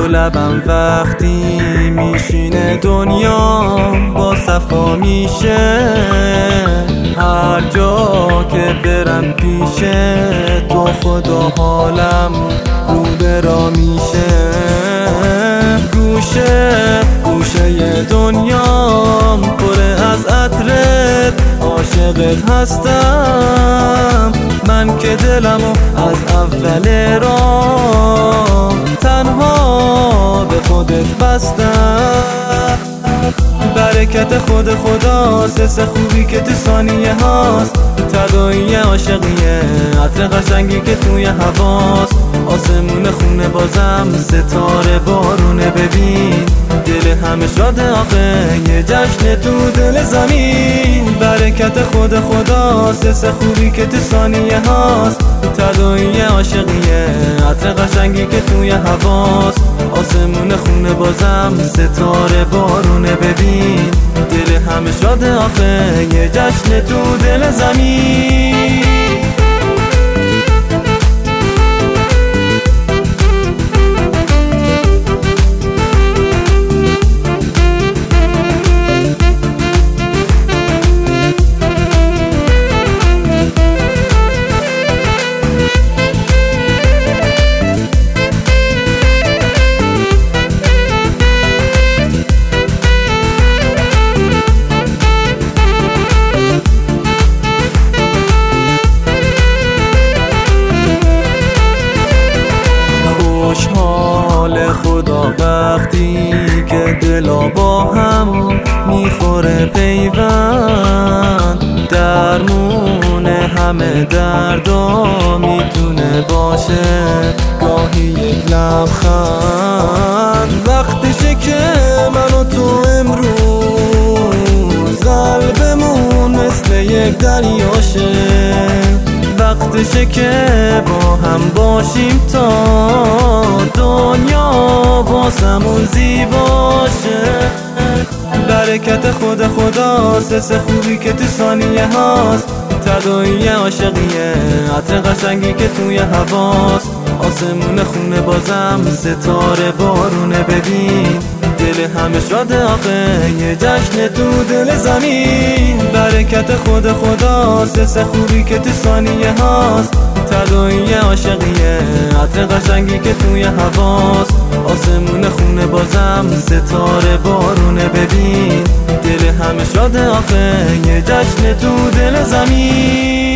رو لبم وقتی میشینه دنیا با صفا میشه. هر جا که برم پیش تو خدا حالم رو برا میشه. گوشه دنیام پر از عطرت، عاشقت هستم من که دلمو از اول راه تنها به خودت بستم. برکت خود خداست، حس خوبی که تو ثانیه هاست، تداعی عاشقیه، عطر قشنگی که توی هواست. آسمون خونه بازم ستاره بارونه، ببین دل همه شاده آخه یه جشن تو دل زمین. برکت خود خداست، حس خوبی که تو ثانیه هاست، تداعی عاشقیه، عطر قشنگی که توی هواست. آسمون خونه بازم ستاره بارونه، ببین دل همه شاده آخه یه جشن تو دل زمین. خوشحال خدا وقتی که دلا با هم میخوره پیوند، درمون همه دردا میتونه باشه گاهی یک لبخند. وقتشه که من و تو امروز قلبمون مثل یک دریاشه. وقتشه که با هم باشیم تا دنیا واسمون زیباشه. برکت خود خداست، حس خوبی که تو ثانیه هاست، تداعی عاشقیه، عطر قشنگی که توی هواست. آسمون خونه بازم ستاره بارونه، ببین دل همه شاده آخه یه جشن تو دل زمین. برکت خود خداست، حس خوبی که تو ثانیه هاست، تداعی عاشقیه، عطر قشنگی که توی هواست. آسمون خونه بازم ستاره بارونه، ببین دل همه شاده آخه یه جشن تو دل زمین.